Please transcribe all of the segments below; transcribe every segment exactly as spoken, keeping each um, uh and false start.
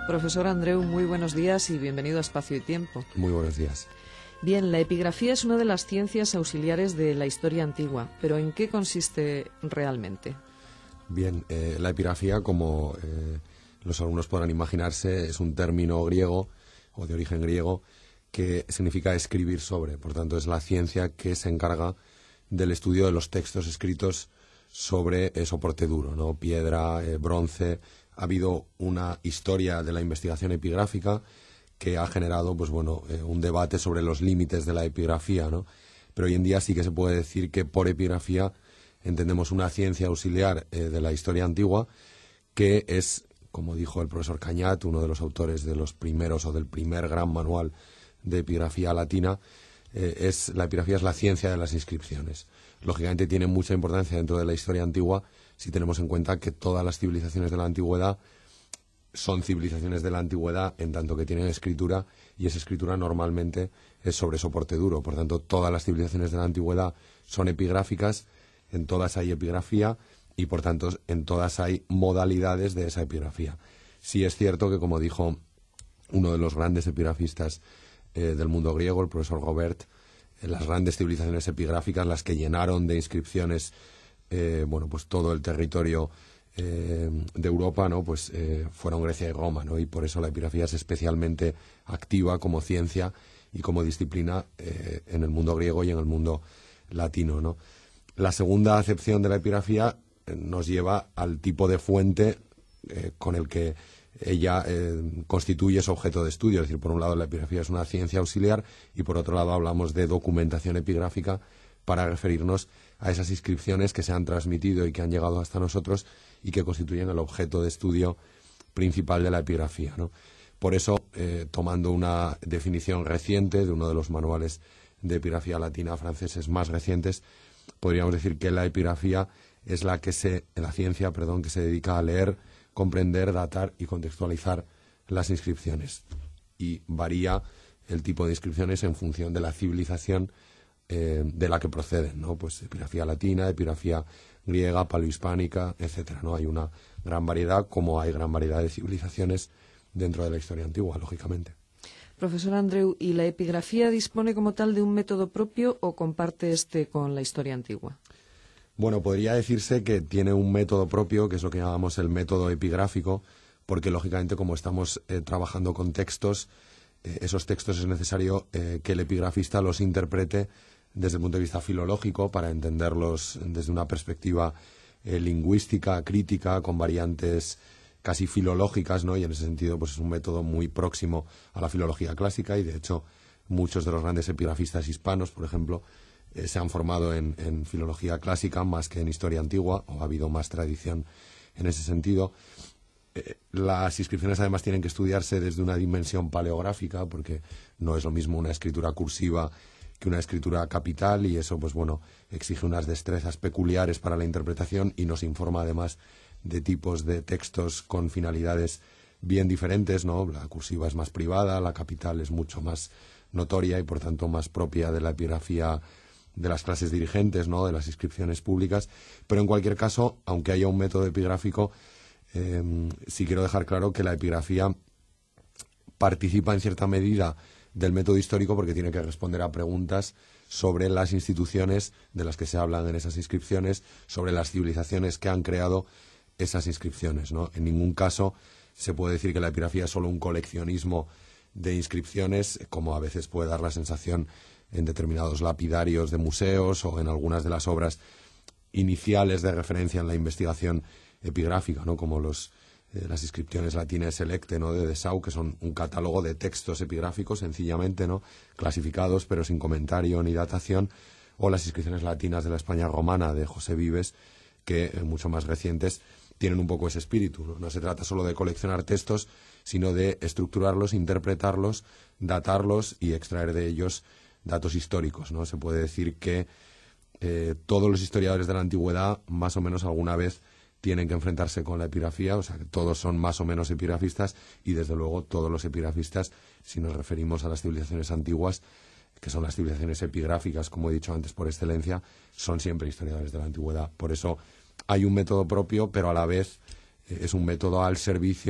Profesor Andreu, muy buenos días y bienvenido a Espacio y Tiempo. Muy buenos días. Bien, la epigrafía es una de las ciencias auxiliares de la historia antigua, pero ¿en qué consiste realmente? Bien, eh, la epigrafía, como eh, los alumnos podrán imaginarse, es un término griego o de origen griego que significa escribir sobre. Por tanto, es la ciencia que se encarga del estudio de los textos escritos sobre eh, soporte duro, ¿no? Piedra, eh, bronce. Ha habido una historia de la investigación epigráfica que ha generado, pues bueno, eh, un debate sobre los límites de la epigrafía, ¿no? Pero hoy en día sí que se puede decir que por epigrafía entendemos una ciencia auxiliar eh, de la historia antigua que es, como dijo el profesor Cañat, uno de los autores de los primeros o del primer gran manual de epigrafía latina, eh, es la epigrafía es la ciencia de las inscripciones. Lógicamente tiene mucha importancia dentro de la historia antigua si tenemos en cuenta que todas las civilizaciones de la antigüedad son civilizaciones de la antigüedad en tanto que tienen escritura, y esa escritura normalmente es sobre soporte duro. Por tanto, todas las civilizaciones de la antigüedad son epigráficas, en todas hay epigrafía y, por tanto, en todas hay modalidades de esa epigrafía. Sí es cierto que, como dijo uno de los grandes epigrafistas eh, del mundo griego, el profesor Gobert, eh, las grandes civilizaciones epigráficas, las que llenaron de inscripciones eh, bueno, pues todo el territorio Eh, de Europa, ¿no? Pues eh, fueron Grecia y Roma, ¿no? Y por eso la epigrafía es especialmente activa como ciencia y como disciplina eh, en el mundo griego y en el mundo latino, ¿no? La segunda acepción de la epigrafía eh, nos lleva al tipo de fuente eh, con el que ella eh, constituye su objeto de estudio. Es decir, por un lado la epigrafía es una ciencia auxiliar y por otro lado hablamos de documentación epigráfica para referirnos a esas inscripciones que se han transmitido y que han llegado hasta nosotros y que constituyen el objeto de estudio principal de la epigrafía, ¿no? Por eso, eh, tomando una definición reciente de uno de los manuales de epigrafía latina franceses más recientes, podríamos decir que la epigrafía es la que se, la ciencia, perdón, que se dedica a leer, comprender, datar y contextualizar las inscripciones. Y varía el tipo de inscripciones en función de la civilización eh, de la que proceden, ¿no? Pues epigrafía latina, epigrafía griega, paleohispánica, etcétera, ¿no? Hay una gran variedad, como hay gran variedad de civilizaciones dentro de la historia antigua, lógicamente. Profesor Andreu, ¿y la epigrafía dispone como tal de un método propio o comparte este con la historia antigua? Bueno, podría decirse que tiene un método propio, que es lo que llamamos el método epigráfico, porque lógicamente como estamos eh, trabajando con textos, eh, esos textos es necesario eh, que el epigrafista los interprete desde el punto de vista filológico para entenderlos desde una perspectiva eh, lingüística, crítica, con variantes casi filológicas, ¿no? Y en ese sentido pues es un método muy próximo a la filología clásica y de hecho muchos de los grandes epigrafistas hispanos, por ejemplo, eh, se han formado en, en filología clásica más que en historia antigua, o ha habido más tradición en ese sentido. Eh, las inscripciones además tienen que estudiarse desde una dimensión paleográfica porque no es lo mismo una escritura cursiva que una escritura capital, y eso pues bueno exige unas destrezas peculiares para la interpretación y nos informa además de tipos de textos con finalidades bien diferentes, ¿no? La cursiva es más privada, la capital es mucho más notoria y por tanto más propia de la epigrafía de las clases dirigentes, ¿no? De las inscripciones públicas. Pero en cualquier caso, aunque haya un método epigráfico, eh, sí quiero dejar claro que la epigrafía participa en cierta medida del método histórico porque tiene que responder a preguntas sobre las instituciones de las que se hablan en esas inscripciones, sobre las civilizaciones que han creado esas inscripciones, ¿no? En ningún caso se puede decir que la epigrafía es solo un coleccionismo de inscripciones, como a veces puede dar la sensación en determinados lapidarios de museos o en algunas de las obras iniciales de referencia en la investigación epigráfica, ¿no? Como los Eh, las inscripciones latines selecte, ¿no? De Dessau, que son un catálogo de textos epigráficos sencillamente, ¿no? Clasificados pero sin comentario ni datación, o las inscripciones latinas de la España romana de José Vives, que eh, mucho más recientes tienen un poco ese espíritu, ¿no? No se trata solo de coleccionar textos, sino de estructurarlos, interpretarlos, datarlos y extraer de ellos datos históricos, ¿no? Se puede decir que eh, todos los historiadores de la antigüedad más o menos alguna vez tienen que enfrentarse con la epigrafía, o sea que todos son más o menos epigrafistas y desde luego todos los epigrafistas, si nos referimos a las civilizaciones antiguas, que son las civilizaciones epigráficas, como he dicho antes por excelencia, son siempre historiadores de la antigüedad. Por eso hay un método propio, pero a la vez eh, es un método al servicio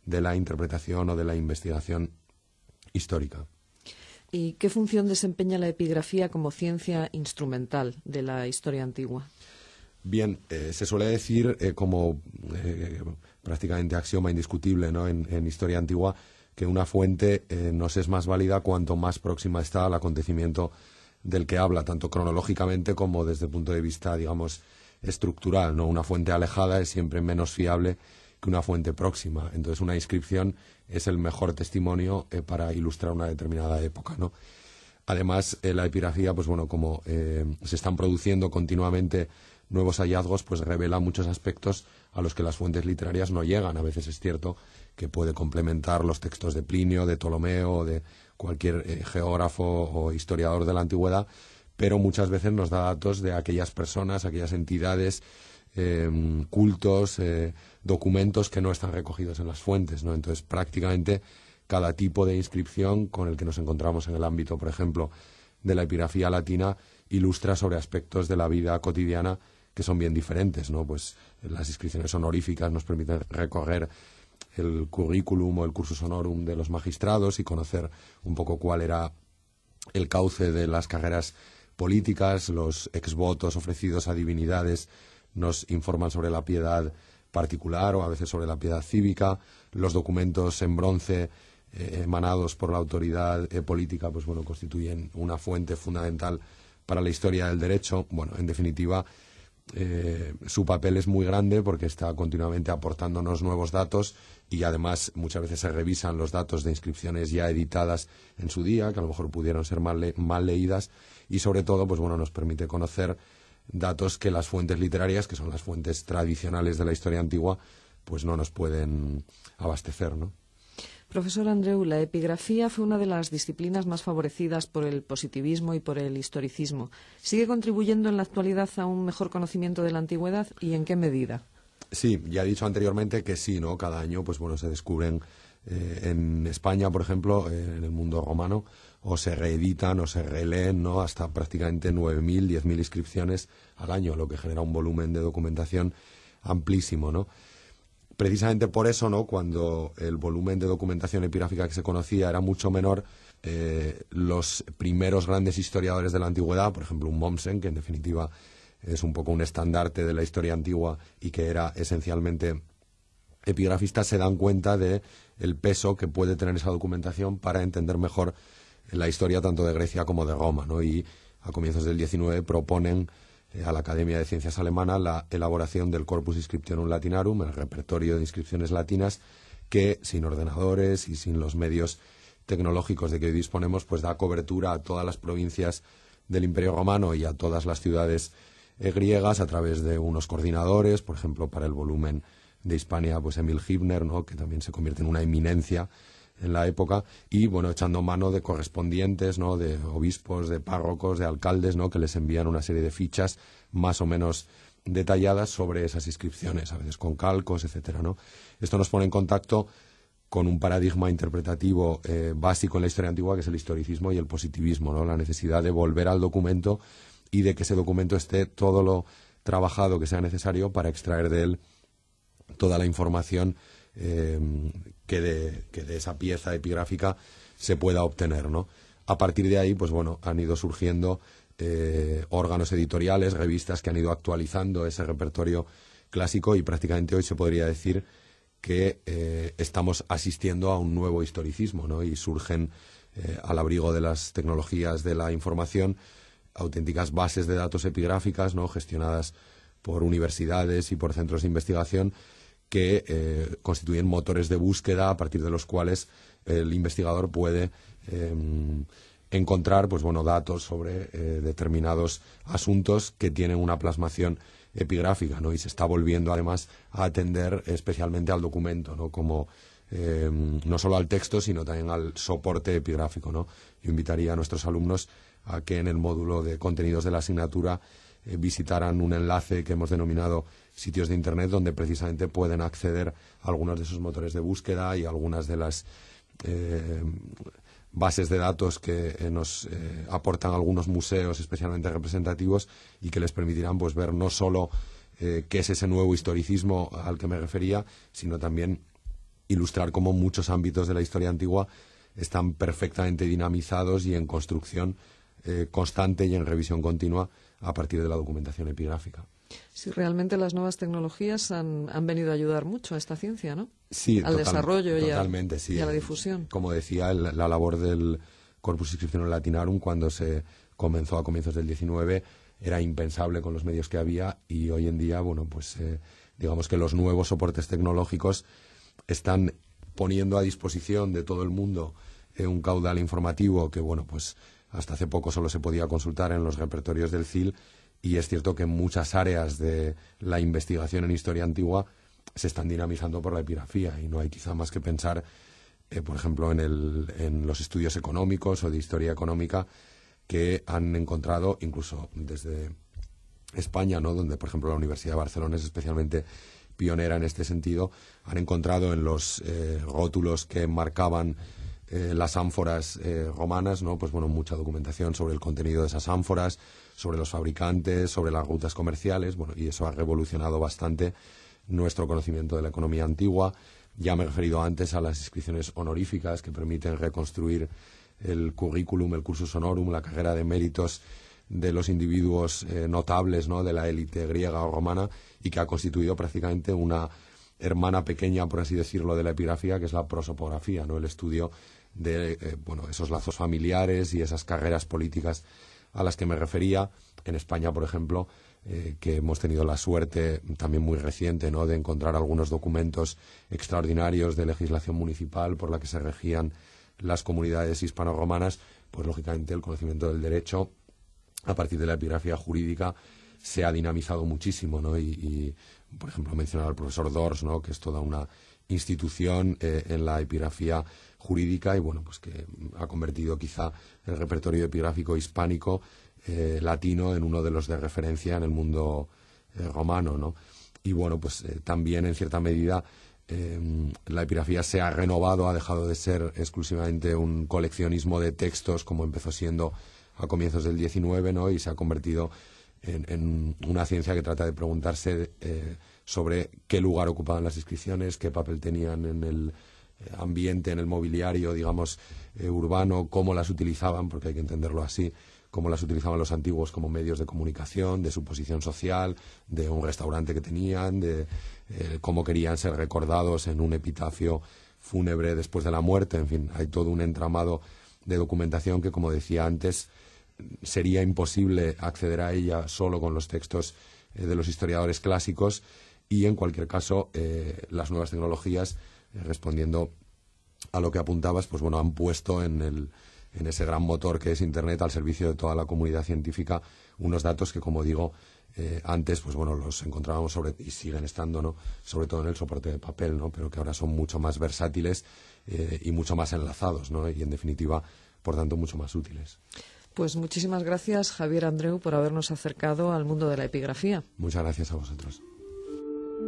de la interpretación o de la investigación histórica. ¿Y qué función desempeña la epigrafía como ciencia instrumental de la historia antigua? Bien, eh, se suele decir eh, como eh, prácticamente axioma indiscutible, ¿no?, en, en historia antigua, que una fuente eh, nos es más válida cuanto más próxima está al acontecimiento del que habla, tanto cronológicamente como desde el punto de vista, digamos, estructural, ¿no? Una fuente alejada es siempre menos fiable que una fuente próxima. Entonces, una inscripción es el mejor testimonio eh, para ilustrar una determinada época, ¿no? Además, eh, la epigrafía, pues bueno, como eh, se están produciendo continuamente nuevos hallazgos, pues revela muchos aspectos a los que las fuentes literarias no llegan. A veces es cierto que puede complementar los textos de Plinio, de Ptolomeo o de cualquier eh, geógrafo o historiador de la antigüedad, pero muchas veces nos da datos de aquellas personas, aquellas entidades, eh, cultos, eh, documentos que no están recogidos en las fuentes, ¿no? Entonces, prácticamente cada tipo de inscripción con el que nos encontramos en el ámbito, por ejemplo, de la epigrafía latina, ilustra sobre aspectos de la vida cotidiana que son bien diferentes, ¿no? Pues las inscripciones honoríficas nos permiten recorrer el currículum o el cursus honorum de los magistrados y conocer un poco cuál era el cauce de las carreras políticas. Los exvotos ofrecidos a divinidades nos informan sobre la piedad particular o a veces sobre la piedad cívica. Los documentos en bronce eh, emanados por la autoridad eh, política, pues bueno, constituyen una fuente fundamental para la historia del derecho. Bueno, en definitiva, Eh, su papel es muy grande porque está continuamente aportándonos nuevos datos y además muchas veces se revisan los datos de inscripciones ya editadas en su día, que a lo mejor pudieron ser mal, le mal leídas, y sobre todo, pues bueno, nos permite conocer datos que las fuentes literarias, que son las fuentes tradicionales de la historia antigua, pues no nos pueden abastecer, ¿no? Profesor Andreu, la epigrafía fue una de las disciplinas más favorecidas por el positivismo y por el historicismo. ¿Sigue contribuyendo en la actualidad a un mejor conocimiento de la antigüedad y en qué medida? Sí, ya he dicho anteriormente que sí, ¿no? Cada año, pues bueno, se descubren eh, en España, por ejemplo, eh, en el mundo romano, o se reeditan o se releen, ¿no?, hasta prácticamente nueve mil, diez mil inscripciones al año, lo que genera un volumen de documentación amplísimo, ¿no? Precisamente por eso, ¿no?, cuando el volumen de documentación epigráfica que se conocía era mucho menor, eh, los primeros grandes historiadores de la antigüedad, por ejemplo un Mommsen, que en definitiva es un poco un estandarte de la historia antigua y que era esencialmente epigrafista, se dan cuenta de el peso que puede tener esa documentación para entender mejor la historia tanto de Grecia como de Roma, ¿no? Y a comienzos del diecinueve proponen a la Academia de Ciencias Alemana la elaboración del Corpus Inscriptionum Latinarum, el repertorio de inscripciones latinas, que sin ordenadores y sin los medios tecnológicos de que hoy disponemos, pues da cobertura a todas las provincias del Imperio Romano y a todas las ciudades eh, griegas a través de unos coordinadores, por ejemplo, para el volumen de Hispania, pues Emil Hibner, ¿no?, que también se convierte en una eminencia en la época, y bueno, echando mano de correspondientes, ¿no?, de obispos, de párrocos, de alcaldes, ¿no?, que les envían una serie de fichas más o menos detalladas sobre esas inscripciones, a veces con calcos, etcétera, ¿no? Esto nos pone en contacto con un paradigma interpretativo eh, básico en la historia antigua, que es el historicismo y el positivismo, ¿no?, la necesidad de volver al documento y de que ese documento esté todo lo trabajado que sea necesario para extraer de él toda la información Eh, que, de, que de esa pieza epigráfica se pueda obtener, ¿no? A partir de ahí, pues bueno, han ido surgiendo eh, órganos editoriales, revistas que han ido actualizando ese repertorio clásico y prácticamente hoy se podría decir que eh, estamos asistiendo a un nuevo historicismo, ¿no? Y surgen eh, al abrigo de las tecnologías de la información auténticas bases de datos epigráficas, ¿no?, gestionadas por universidades y por centros de investigación, que eh, constituyen motores de búsqueda a partir de los cuales el investigador puede eh, encontrar, pues bueno, datos sobre eh, determinados asuntos que tienen una plasmación epigráfica, ¿no? Y se está volviendo además a atender especialmente al documento, ¿no?, como eh, no solo al texto, sino también al soporte epigráfico, ¿no? Yo invitaría a nuestros alumnos a que en el módulo de contenidos de la asignatura eh, visitaran un enlace que hemos denominado sitios de Internet, donde precisamente pueden acceder a algunos de esos motores de búsqueda y algunas de las eh, bases de datos que eh, nos eh, aportan algunos museos especialmente representativos y que les permitirán, pues, ver no solo eh, qué es ese nuevo historicismo al que me refería, sino también ilustrar cómo muchos ámbitos de la historia antigua están perfectamente dinamizados y en construcción eh, constante y en revisión continua a partir de la documentación epigráfica. Sí, realmente las nuevas tecnologías han, han venido a ayudar mucho a esta ciencia, ¿no? Sí, al total, desarrollo y a, totalmente, sí. y a la difusión. Como decía, el, la labor del Corpus Inscriptionum Latinarum cuando se comenzó a comienzos del diecinueve era impensable con los medios que había, y hoy en día, bueno, pues eh, digamos que los nuevos soportes tecnológicos están poniendo a disposición de todo el mundo eh, un caudal informativo que, bueno, pues hasta hace poco solo se podía consultar en los repertorios del C I L, y es cierto que muchas áreas de la investigación en historia antigua se están dinamizando por la epigrafía, y no hay quizá más que pensar, eh, por ejemplo, en, el, en los estudios económicos o de historia económica que han encontrado, incluso desde España, ¿no?, donde, por ejemplo, la Universidad de Barcelona es especialmente pionera en este sentido, han encontrado en los eh, rótulos que marcaban eh, las ánforas eh, romanas, ¿no?, pues bueno, mucha documentación sobre el contenido de esas ánforas, sobre los fabricantes, sobre las rutas comerciales, bueno, y eso ha revolucionado bastante nuestro conocimiento de la economía antigua. Ya me he referido antes a las inscripciones honoríficas que permiten reconstruir el currículum, el cursus honorum, la carrera de méritos de los individuos eh, notables, ¿no?, de la élite griega o romana, y que ha constituido prácticamente una hermana pequeña, por así decirlo, de la epigrafía, que es la prosopografía, ¿no?, el estudio de eh, bueno, esos lazos familiares y esas carreras políticas a las que me refería. En España, por ejemplo, eh, que hemos tenido la suerte también muy reciente, ¿no?, de encontrar algunos documentos extraordinarios de legislación municipal por la que se regían las comunidades hispano-romanas, pues lógicamente el conocimiento del derecho a partir de la epigrafía jurídica se ha dinamizado muchísimo, ¿no? Y, y por ejemplo, mencionar al profesor Dors, ¿no?, que es toda una institución eh, en la epigrafía jurídica, y bueno, pues que ha convertido quizá el repertorio epigráfico hispánico eh, latino en uno de los de referencia en el mundo eh, romano, ¿no? Y bueno, pues eh, también en cierta medida eh, la epigrafía se ha renovado, ha dejado de ser exclusivamente un coleccionismo de textos como empezó siendo a comienzos del diecinueve, ¿no?, y se ha convertido en, en una ciencia que trata de preguntarse eh, sobre qué lugar ocupaban las inscripciones, qué papel tenían en el ambiente, en el mobiliario, digamos, eh, urbano, cómo las utilizaban, porque hay que entenderlo así, cómo las utilizaban los antiguos como medios de comunicación, de su posición social, de un restaurante que tenían, de eh, cómo querían ser recordados en un epitafio fúnebre después de la muerte. En fin, hay todo un entramado de documentación que, como decía antes, sería imposible acceder a ella solo con los textos eh, de los historiadores clásicos, y en cualquier caso eh, las nuevas tecnologías, eh, respondiendo a lo que apuntabas, pues bueno, han puesto en el en ese gran motor que es Internet al servicio de toda la comunidad científica unos datos que, como digo, eh, antes pues bueno, los encontrábamos sobre, y siguen estando, ¿no?, sobre todo en el soporte de papel, ¿no?, pero que ahora son mucho más versátiles eh, y mucho más enlazados, ¿no?, y en definitiva, por tanto, mucho más útiles. Pues muchísimas gracias, Javier Andreu, por habernos acercado al mundo de la epigrafía. Muchas gracias a vosotros.